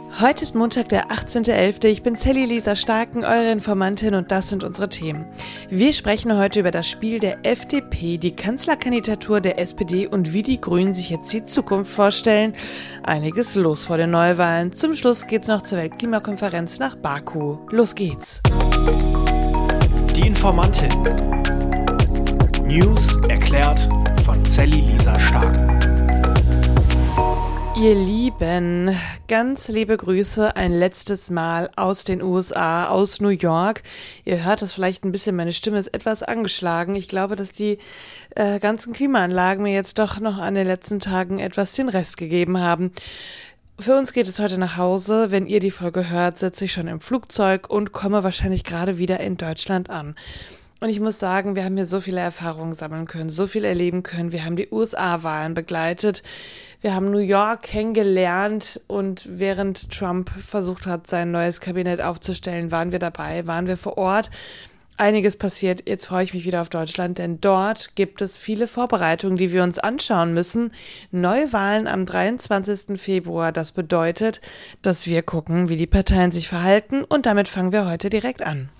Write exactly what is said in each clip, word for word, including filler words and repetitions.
Heute ist Montag, der achtzehnter elfter Ich bin Sally Lisa Starken, eure Informantin, und das sind unsere Themen. Wir sprechen heute über das Spiel der F D P, die Kanzlerkandidatur der S P D und wie die Grünen sich jetzt die Zukunft vorstellen. Einiges los vor den Neuwahlen. Zum Schluss geht's noch zur Weltklimakonferenz nach Baku. Los geht's. Die Informantin. News erklärt von Sally Lisa Starken. Ihr Lieben, ganz liebe Grüße ein letztes Mal aus den U S A, aus New York. Ihr hört das vielleicht ein bisschen, meine Stimme ist etwas angeschlagen. Ich glaube, dass die äh, ganzen Klimaanlagen mir jetzt doch noch an den letzten Tagen etwas den Rest gegeben haben. Für uns geht es heute nach Hause. Wenn ihr die Folge hört, sitze ich schon im Flugzeug und komme wahrscheinlich gerade wieder in Deutschland an. Und ich muss sagen, wir haben hier so viele Erfahrungen sammeln können, so viel erleben können. Wir haben die U S A-Wahlen begleitet. Wir haben New York kennengelernt und während Trump versucht hat, sein neues Kabinett aufzustellen, waren wir dabei, waren wir vor Ort. Einiges passiert. Jetzt freue ich mich wieder auf Deutschland, denn dort gibt es viele Vorbereitungen, die wir uns anschauen müssen. Neuwahlen am dreiundzwanzigsten Februar. Das bedeutet, dass wir gucken, wie die Parteien sich verhalten, und damit fangen wir heute direkt an.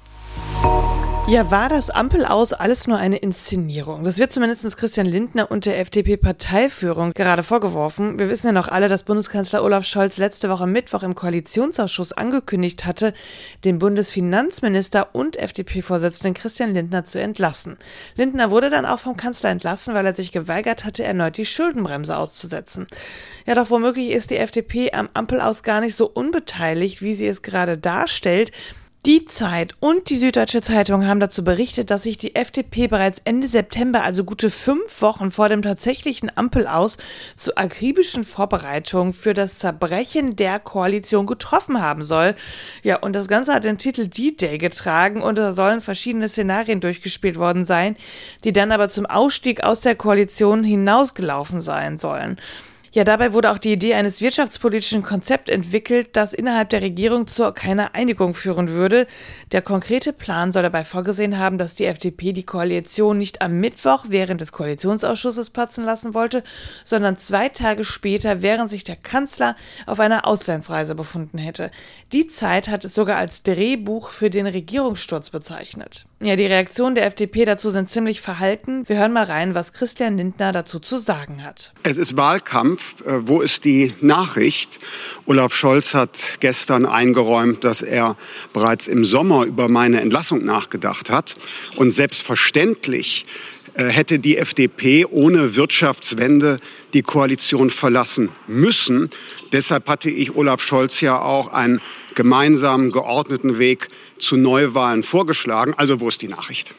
Ja, war das Ampelaus alles nur eine Inszenierung? Das wird zumindest Christian Lindner und der F D P-Parteiführung gerade vorgeworfen. Wir wissen ja noch alle, dass Bundeskanzler Olaf Scholz letzte Woche Mittwoch im Koalitionsausschuss angekündigt hatte, den Bundesfinanzminister und F D P-Vorsitzenden Christian Lindner zu entlassen. Lindner wurde dann auch vom Kanzler entlassen, weil er sich geweigert hatte, erneut die Schuldenbremse auszusetzen. Ja, doch womöglich ist die F D P am Ampelaus gar nicht so unbeteiligt, wie sie es gerade darstellt. Die Zeit und die Süddeutsche Zeitung haben dazu berichtet, dass sich die F D P bereits Ende September, also gute fünf Wochen vor dem tatsächlichen Ampelaus, zu akribischen Vorbereitungen für das Zerbrechen der Koalition getroffen haben soll. Ja, und das Ganze hat den Titel D-Day getragen, und da sollen verschiedene Szenarien durchgespielt worden sein, die dann aber zum Ausstieg aus der Koalition hinausgelaufen sein sollen. Ja, dabei wurde auch die Idee eines wirtschaftspolitischen Konzepts entwickelt, das innerhalb der Regierung zu keiner Einigung führen würde. Der konkrete Plan soll dabei vorgesehen haben, dass die F D P die Koalition nicht am Mittwoch während des Koalitionsausschusses platzen lassen wollte, sondern zwei Tage später, während sich der Kanzler auf einer Auslandsreise befunden hätte. Die Zeit hat es sogar als Drehbuch für den Regierungssturz bezeichnet. Ja, die Reaktionen der F D P dazu sind ziemlich verhalten. Wir hören mal rein, was Christian Lindner dazu zu sagen hat. Es ist Wahlkampf. Wo ist die Nachricht? Olaf Scholz hat gestern eingeräumt, dass er bereits im Sommer über meine Entlassung nachgedacht hat. Und selbstverständlich hätte die F D P ohne Wirtschaftswende die Koalition verlassen müssen. Deshalb hatte ich Olaf Scholz ja auch einen gemeinsamen, geordneten Weg zu Neuwahlen vorgeschlagen. Also wo ist die Nachricht?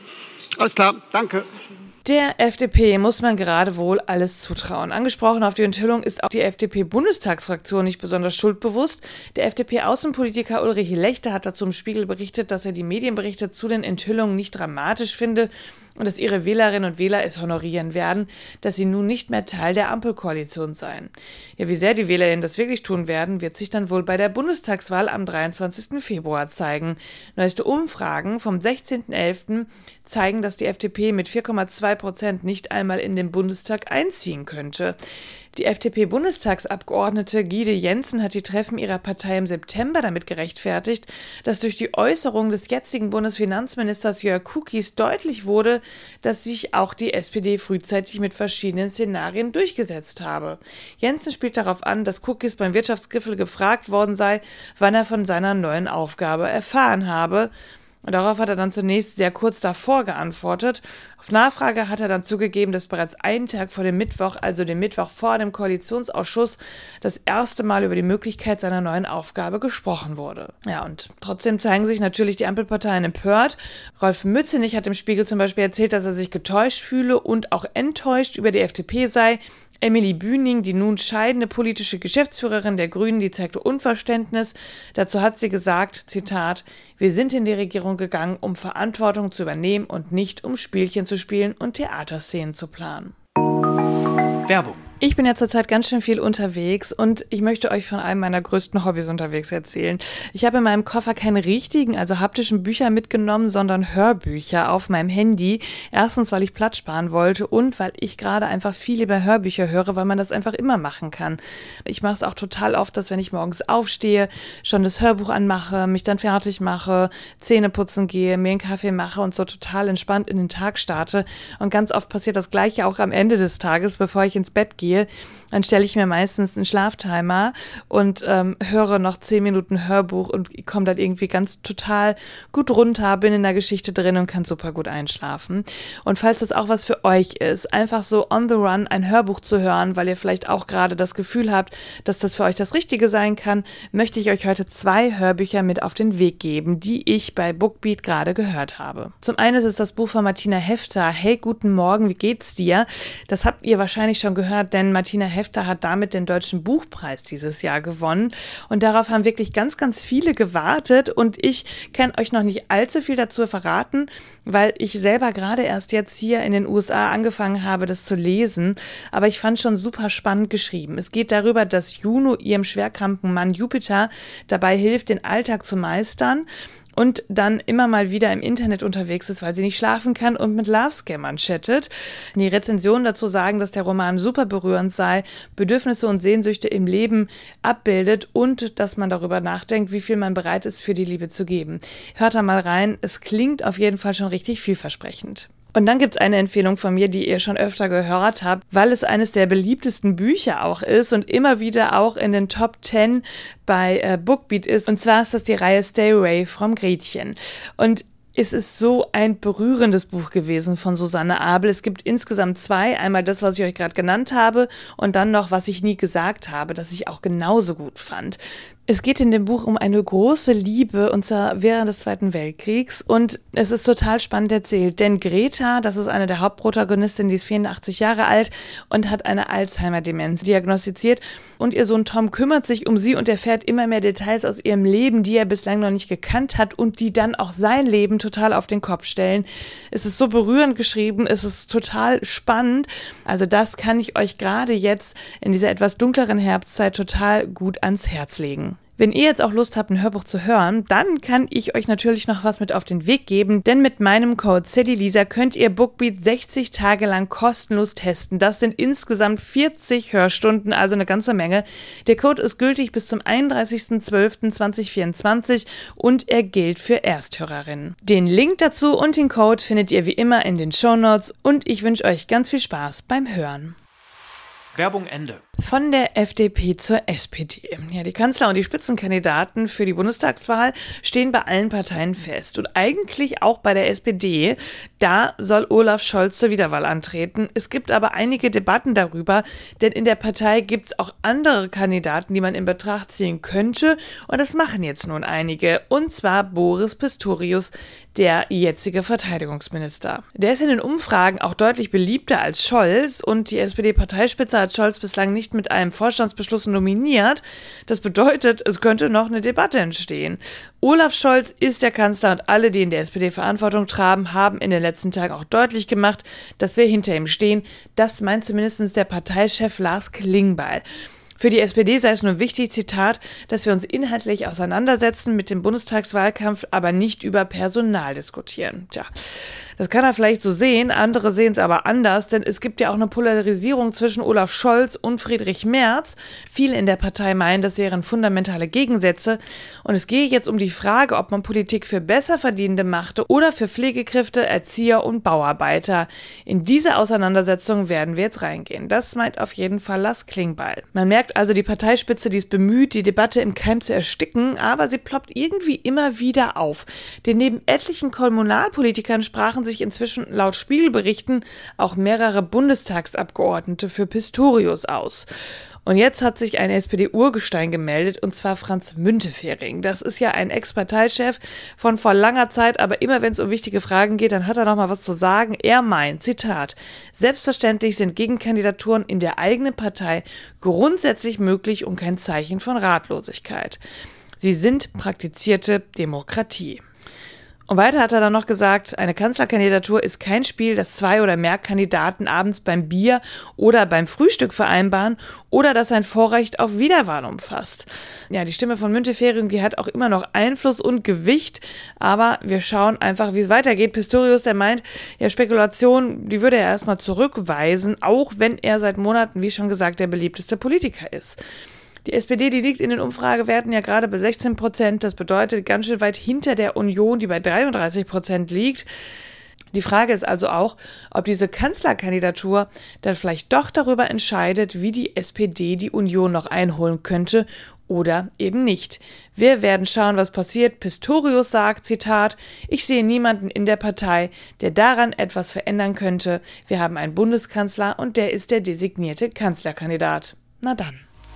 Alles klar, danke. Der F D P muss man gerade wohl alles zutrauen. Angesprochen auf die Enthüllung ist auch die F D P-Bundestagsfraktion nicht besonders schuldbewusst. Der F D P-Außenpolitiker Ulrich Lechter hat dazu im Spiegel berichtet, dass er die Medienberichte zu den Enthüllungen nicht dramatisch finde und dass ihre Wählerinnen und Wähler es honorieren werden, dass sie nun nicht mehr Teil der Ampelkoalition seien. Ja, wie sehr die Wählerinnen das wirklich tun werden, wird sich dann wohl bei der Bundestagswahl am dreiundzwanzigsten Februar zeigen. Neueste Umfragen vom sechzehnten elften zeigen, dass die F D P mit vier Komma zwei Prozent nicht einmal in den Bundestag einziehen könnte. Die F D P-Bundestagsabgeordnete Gide Jensen hat die Treffen ihrer Partei im September damit gerechtfertigt, dass durch die Äußerung des jetzigen Bundesfinanzministers Jörg Kukies deutlich wurde, dass sich auch die S P D frühzeitig mit verschiedenen Szenarien durchgesetzt habe. Jensen spielt darauf an, dass Kukies beim Wirtschaftsgipfel gefragt worden sei, wann er von seiner neuen Aufgabe erfahren habe. Und darauf hat er dann zunächst sehr kurz davor geantwortet. Auf Nachfrage hat er dann zugegeben, dass bereits einen Tag vor dem Mittwoch, also dem Mittwoch vor dem Koalitionsausschuss, das erste Mal über die Möglichkeit seiner neuen Aufgabe gesprochen wurde. Ja, und trotzdem zeigen sich natürlich die Ampelparteien empört. Rolf Mützenich hat im Spiegel zum Beispiel erzählt, dass er sich getäuscht fühle und auch enttäuscht über die F D P sei. Emily Bühning, die nun scheidende politische Geschäftsführerin der Grünen, die zeigte Unverständnis. Dazu hat sie gesagt, Zitat, wir sind in die Regierung gegangen, um Verantwortung zu übernehmen und nicht um Spielchen zu spielen und Theaterszenen zu planen. Werbung. Ich bin ja zurzeit ganz schön viel unterwegs und ich möchte euch von einem meiner größten Hobbys unterwegs erzählen. Ich habe in meinem Koffer keine richtigen, also haptischen Bücher mitgenommen, sondern Hörbücher auf meinem Handy. Erstens, weil ich Platz sparen wollte und weil ich gerade einfach viel lieber Hörbücher höre, weil man das einfach immer machen kann. Ich mache es auch total oft, dass wenn ich morgens aufstehe, schon das Hörbuch anmache, mich dann fertig mache, Zähne putzen gehe, mir einen Kaffee mache und so total entspannt in den Tag starte. Und ganz oft passiert das Gleiche auch am Ende des Tages, bevor ich ins Bett gehe. Dann stelle ich mir meistens einen Schlaftimer und ähm, höre noch zehn Minuten Hörbuch und komme dann irgendwie ganz total gut runter, bin in der Geschichte drin und kann super gut einschlafen. Und falls das auch was für euch ist, einfach so on the run ein Hörbuch zu hören, weil ihr vielleicht auch gerade das Gefühl habt, dass das für euch das Richtige sein kann, möchte ich euch heute zwei Hörbücher mit auf den Weg geben, die ich bei Bookbeat gerade gehört habe. Zum einen ist es das Buch von Martina Hefter, Hey, guten Morgen, wie geht's dir? Das habt ihr wahrscheinlich schon gehört, denn Martina Hefter hat damit den Deutschen Buchpreis dieses Jahr gewonnen und darauf haben wirklich ganz, ganz viele gewartet und ich kann euch noch nicht allzu viel dazu verraten, weil ich selber gerade erst jetzt hier in den U S A angefangen habe, das zu lesen, aber ich fand schon super spannend geschrieben. Es geht darüber, dass Juno ihrem schwerkranken Mann Jupiter dabei hilft, den Alltag zu meistern und dann immer mal wieder im Internet unterwegs ist, weil sie nicht schlafen kann und mit Love-Scammern chattet. Die Rezensionen dazu sagen, dass der Roman super berührend sei, Bedürfnisse und Sehnsüchte im Leben abbildet und dass man darüber nachdenkt, wie viel man bereit ist, für die Liebe zu geben. Hört da mal rein, es klingt auf jeden Fall schon richtig vielversprechend. Und dann gibt's eine Empfehlung von mir, die ihr schon öfter gehört habt, weil es eines der beliebtesten Bücher auch ist und immer wieder auch in den Top zehn bei äh, Bookbeat ist. Und zwar ist das die Reihe Stay Away from Gretchen. Und es ist so ein berührendes Buch gewesen von Susanne Abel. Es gibt insgesamt zwei. Einmal das, was ich euch gerade genannt habe und dann noch, was ich nie gesagt habe, das ich auch genauso gut fand. Es geht in dem Buch um eine große Liebe und zwar während des Zweiten Weltkriegs und es ist total spannend erzählt, denn Greta, das ist eine der Hauptprotagonistinnen, die ist vierundachtzig Jahre alt und hat eine Alzheimer-Demenz diagnostiziert und ihr Sohn Tom kümmert sich um sie und erfährt immer mehr Details aus ihrem Leben, die er bislang noch nicht gekannt hat und die dann auch sein Leben total auf den Kopf stellen. Es ist so berührend geschrieben, es ist total spannend, also das kann ich euch gerade jetzt in dieser etwas dunkleren Herbstzeit total gut ans Herz legen. Wenn ihr jetzt auch Lust habt, ein Hörbuch zu hören, dann kann ich euch natürlich noch was mit auf den Weg geben, denn mit meinem Code SallyLisa könnt ihr Bookbeat sechzig Tage lang kostenlos testen. Das sind insgesamt vierzig Hörstunden, also eine ganze Menge. Der Code ist gültig bis zum einunddreißigsten zwölften zweitausendvierundzwanzig und er gilt für Ersthörerinnen. Den Link dazu und den Code findet ihr wie immer in den Shownotes und ich wünsche euch ganz viel Spaß beim Hören. Werbung Ende. Von der F D P zur S P D. Ja, die Kanzler und die Spitzenkandidaten für die Bundestagswahl stehen bei allen Parteien fest. Und eigentlich auch bei der S P D. Da soll Olaf Scholz zur Wiederwahl antreten. Es gibt aber einige Debatten darüber, denn in der Partei gibt es auch andere Kandidaten, die man in Betracht ziehen könnte. Und das machen jetzt nun einige. Und zwar Boris Pistorius, der jetzige Verteidigungsminister. Der ist in den Umfragen auch deutlich beliebter als Scholz und die S P D-Parteispitze hat Scholz bislang nicht mit einem Vorstandsbeschluss nominiert. Das bedeutet, es könnte noch eine Debatte entstehen. Olaf Scholz ist der Kanzler und alle, die in der S P D Verantwortung tragen, haben in den letzten Tagen auch deutlich gemacht, dass wir hinter ihm stehen. Das meint zumindest der Parteichef Lars Klingbeil. Für die S P D sei es nur wichtig, Zitat, dass wir uns inhaltlich auseinandersetzen mit dem Bundestagswahlkampf, aber nicht über Personal diskutieren. Tja, das kann er vielleicht so sehen, andere sehen es aber anders, denn es gibt ja auch eine Polarisierung zwischen Olaf Scholz und Friedrich Merz. Viele in der Partei meinen, das wären fundamentale Gegensätze und es gehe jetzt um die Frage, ob man Politik für Besserverdienende machte oder für Pflegekräfte, Erzieher und Bauarbeiter. In diese Auseinandersetzung werden wir jetzt reingehen. Das meint auf jeden Fall Lars Klingbeil. Man merkt also, die Parteispitze, die ist bemüht, die Debatte im Keim zu ersticken, aber sie ploppt irgendwie immer wieder auf. Denn neben etlichen Kommunalpolitikern sprachen sich inzwischen laut Spiegelberichten auch mehrere Bundestagsabgeordnete für Pistorius aus. Und jetzt hat sich ein S P D-Urgestein gemeldet, und zwar Franz Müntefering. Das ist ja ein Ex-Parteichef von vor langer Zeit, aber immer wenn es um wichtige Fragen geht, dann hat er noch mal was zu sagen. Er meint, Zitat, selbstverständlich sind Gegenkandidaturen in der eigenen Partei grundsätzlich möglich und kein Zeichen von Ratlosigkeit. Sie sind praktizierte Demokratie. Und weiter hat er dann noch gesagt, eine Kanzlerkandidatur ist kein Spiel, das zwei oder mehr Kandidaten abends beim Bier oder beim Frühstück vereinbaren oder das ein Vorrecht auf Wiederwahl umfasst. Ja, die Stimme von Müntefering, die hat auch immer noch Einfluss und Gewicht, aber wir schauen einfach, wie es weitergeht. Pistorius, der meint, ja, Spekulation, die würde er erstmal zurückweisen, auch wenn er seit Monaten, wie schon gesagt, der beliebteste Politiker ist. Die S P D, die liegt in den Umfragewerten ja gerade bei sechzehn Prozent. Das bedeutet ganz schön weit hinter der Union, die bei dreiunddreißig Prozent liegt. Die Frage ist also auch, ob diese Kanzlerkandidatur dann vielleicht doch darüber entscheidet, wie die S P D die Union noch einholen könnte oder eben nicht. Wir werden schauen, was passiert. Pistorius sagt, Zitat, ich sehe niemanden in der Partei, der daran etwas verändern könnte. Wir haben einen Bundeskanzler und der ist der designierte Kanzlerkandidat. Na dann.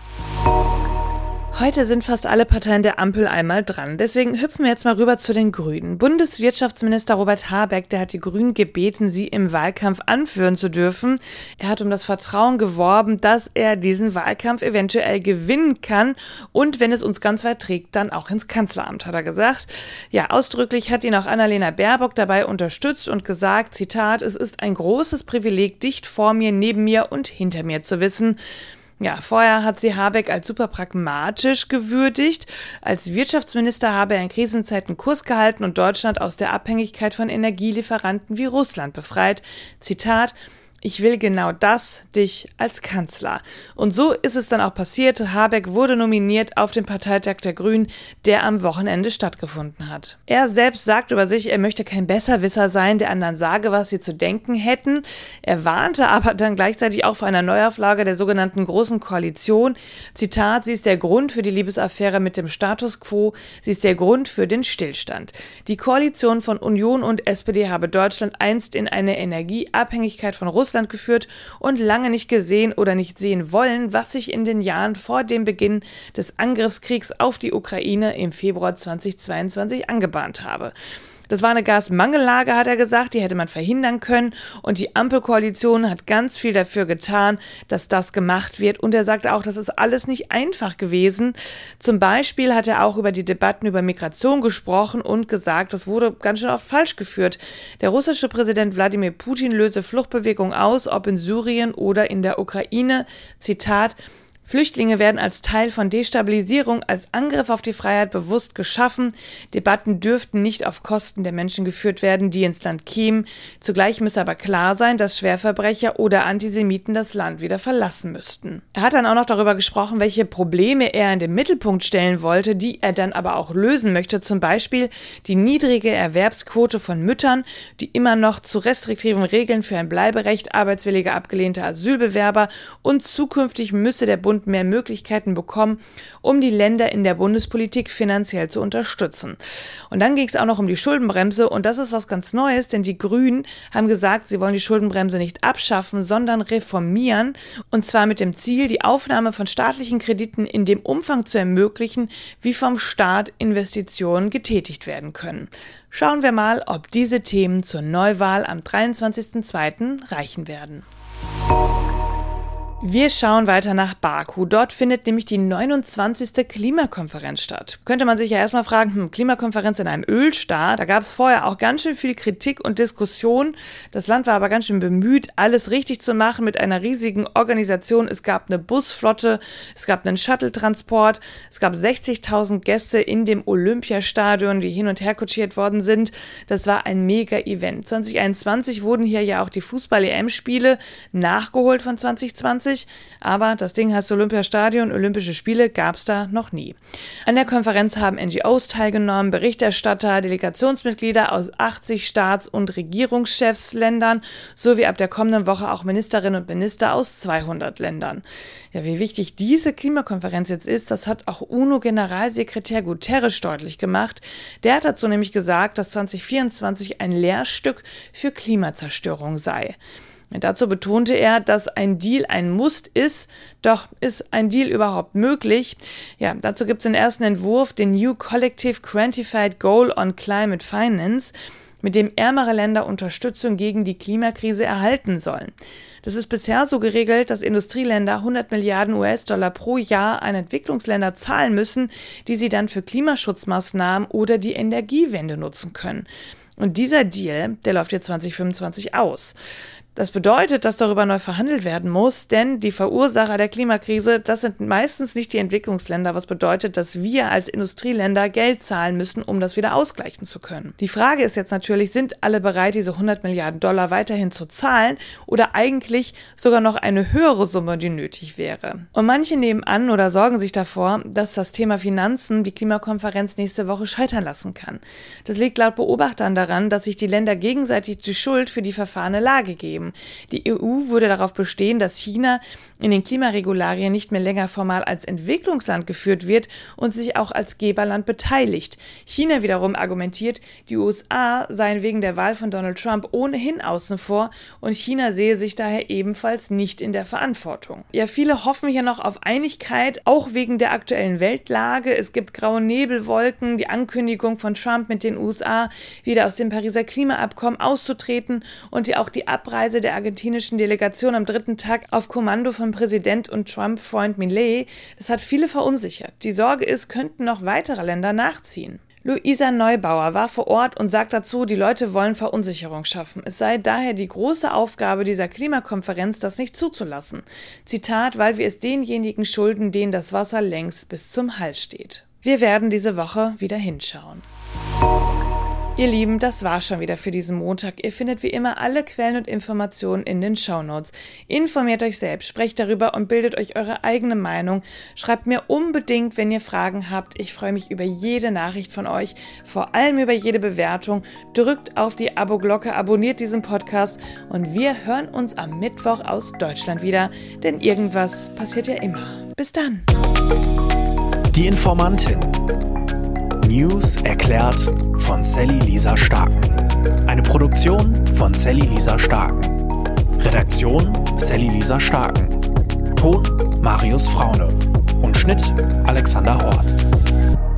Heute sind fast alle Parteien der Ampel einmal dran. Deswegen hüpfen wir jetzt mal rüber zu den Grünen. Bundeswirtschaftsminister Robert Habeck, der hat die Grünen gebeten, sie im Wahlkampf anführen zu dürfen. Er hat um das Vertrauen geworben, dass er diesen Wahlkampf eventuell gewinnen kann und wenn es uns ganz weit trägt, dann auch ins Kanzleramt, hat er gesagt. Ja, ausdrücklich hat ihn auch Annalena Baerbock dabei unterstützt und gesagt, Zitat, es ist ein großes Privileg, dicht vor mir, neben mir und hinter mir zu wissen. Ja, vorher hat sie Habeck als super pragmatisch gewürdigt. Als Wirtschaftsminister habe er in Krisenzeiten Kurs gehalten und Deutschland aus der Abhängigkeit von Energielieferanten wie Russland befreit. Zitat, ich will genau das, dich als Kanzler. Und so ist es dann auch passiert. Habeck wurde nominiert auf den Parteitag der Grünen, der am Wochenende stattgefunden hat. Er selbst sagt über sich, er möchte kein Besserwisser sein, der anderen sage, was sie zu denken hätten. Er warnte aber dann gleichzeitig auch vor einer Neuauflage der sogenannten Großen Koalition. Zitat, sie ist der Grund für die Liebesaffäre mit dem Status quo, sie ist der Grund für den Stillstand. Die Koalition von Union und S P D habe Deutschland einst in eine Energieabhängigkeit von Russland geführt und lange nicht gesehen oder nicht sehen wollen, was sich in den Jahren vor dem Beginn des Angriffskriegs auf die Ukraine im Februar zweitausendzweiundzwanzig angebahnt habe. Das war eine Gasmangellage, hat er gesagt, die hätte man verhindern können und die Ampelkoalition hat ganz viel dafür getan, dass das gemacht wird und er sagte auch, das ist alles nicht einfach gewesen. Zum Beispiel hat er auch über die Debatten über Migration gesprochen und gesagt, das wurde ganz schön oft falsch geführt. Der russische Präsident Wladimir Putin löse Fluchtbewegungen aus, ob in Syrien oder in der Ukraine. Zitat, Flüchtlinge werden als Teil von Destabilisierung, als Angriff auf die Freiheit bewusst geschaffen. Debatten dürften nicht auf Kosten der Menschen geführt werden, die ins Land kämen. Zugleich müsse aber klar sein, dass Schwerverbrecher oder Antisemiten das Land wieder verlassen müssten. Er hat dann auch noch darüber gesprochen, welche Probleme er in den Mittelpunkt stellen wollte, die er dann aber auch lösen möchte. Zum Beispiel die niedrige Erwerbsquote von Müttern, die immer noch zu restriktiven Regeln für ein Bleiberecht, arbeitswillige abgelehnte Asylbewerber und zukünftig müsse der Bund mehr Möglichkeiten bekommen, um die Länder in der Bundespolitik finanziell zu unterstützen. Und dann ging es auch noch um die Schuldenbremse und das ist was ganz Neues, denn die Grünen haben gesagt, sie wollen die Schuldenbremse nicht abschaffen, sondern reformieren und zwar mit dem Ziel, die Aufnahme von staatlichen Krediten in dem Umfang zu ermöglichen, wie vom Staat Investitionen getätigt werden können. Schauen wir mal, ob diese Themen zur Neuwahl am dreiundzwanzigsten zweiten reichen werden. Wir schauen weiter nach Baku. Dort findet nämlich die neunundzwanzigste Klimakonferenz statt. Könnte man sich ja erstmal fragen, hm, Klimakonferenz in einem Ölstaat, da gab es vorher auch ganz schön viel Kritik und Diskussion. Das Land war aber ganz schön bemüht, alles richtig zu machen mit einer riesigen Organisation. Es gab eine Busflotte, es gab einen Shuttle-Transport, es gab sechzigtausend Gäste in dem Olympiastadion, die hin und her kutschiert worden sind. Das war ein Mega-Event. zwanzig einundzwanzig wurden hier ja auch die Fußball-E M-Spiele nachgeholt von zwanzig zwanzig. Aber das Ding heißt Olympiastadion, Olympische Spiele gab es da noch nie. An der Konferenz haben N G Os teilgenommen, Berichterstatter, Delegationsmitglieder aus achtzig Staats- und Regierungschefsländern sowie ab der kommenden Woche auch Ministerinnen und Minister aus zweihundert Ländern. Ja, wie wichtig diese Klimakonferenz jetzt ist, das hat auch UNO-Generalsekretär Guterres deutlich gemacht. Der hat dazu nämlich gesagt, dass zwanzig vierundzwanzig ein Lehrstück für Klimazerstörung sei. Und dazu betonte er, dass ein Deal ein Muss ist, doch ist ein Deal überhaupt möglich? Ja, dazu gibt es den ersten Entwurf, den New Collective Quantified Goal on Climate Finance. mit dem ärmere Länder Unterstützung gegen die Klimakrise erhalten sollen. Das ist bisher so geregelt, dass Industrieländer hundert Milliarden U S-Dollar pro Jahr an Entwicklungsländer zahlen müssen, die sie dann für Klimaschutzmaßnahmen oder die Energiewende nutzen können. Und dieser Deal, der läuft jetzt zwanzig fünfundzwanzig aus. Das bedeutet, dass darüber neu verhandelt werden muss, denn die Verursacher der Klimakrise, das sind meistens nicht die Entwicklungsländer, was bedeutet, dass wir als Industrieländer Geld zahlen müssen, um das wieder ausgleichen zu können. Die Frage ist jetzt natürlich, sind alle bereit, diese hundert Milliarden Dollar weiterhin zu zahlen oder eigentlich sogar noch eine höhere Summe, die nötig wäre? Und manche nehmen an oder sorgen sich davor, dass das Thema Finanzen die Klimakonferenz nächste Woche scheitern lassen kann. Das liegt laut Beobachtern daran, dass sich die Länder gegenseitig die Schuld für die verfahrene Lage geben. Die E U würde darauf bestehen, dass China in den Klimaregularien nicht mehr länger formal als Entwicklungsland geführt wird und sich auch als Geberland beteiligt. China wiederum argumentiert, die U S A seien wegen der Wahl von Donald Trump ohnehin außen vor und China sehe sich daher ebenfalls nicht in der Verantwortung. Ja, viele hoffen hier noch auf Einigkeit, auch wegen der aktuellen Weltlage. Es gibt graue Nebelwolken, die Ankündigung von Trump mit den U S A, wieder aus dem Pariser Klimaabkommen auszutreten und die auch die Abreise der argentinischen Delegation am dritten Tag auf Kommando von Präsident und Trump-Freund Milei, das hat viele verunsichert. Die Sorge ist, könnten noch weitere Länder nachziehen. Luisa Neubauer war vor Ort und sagt dazu, die Leute wollen Verunsicherung schaffen. Es sei daher die große Aufgabe dieser Klimakonferenz, das nicht zuzulassen. Zitat, weil wir es denjenigen schulden, denen das Wasser längst bis zum Hals steht. Wir werden diese Woche wieder hinschauen. Ihr Lieben, das war schon wieder für diesen Montag. Ihr findet wie immer alle Quellen und Informationen in den Shownotes. Informiert euch selbst, sprecht darüber und bildet euch eure eigene Meinung. Schreibt mir unbedingt, wenn ihr Fragen habt. Ich freue mich über jede Nachricht von euch, vor allem über jede Bewertung. Drückt auf die Abo-Glocke, abonniert diesen Podcast und wir hören uns am Mittwoch aus Deutschland wieder, denn irgendwas passiert ja immer. Bis dann. Die Informantin. News erklärt von Sally Lisa Starken. Eine Produktion von Sally Lisa Starken. Redaktion Sally Lisa Starken. Ton Marius Fraune. Und Schnitt Alexander Horst.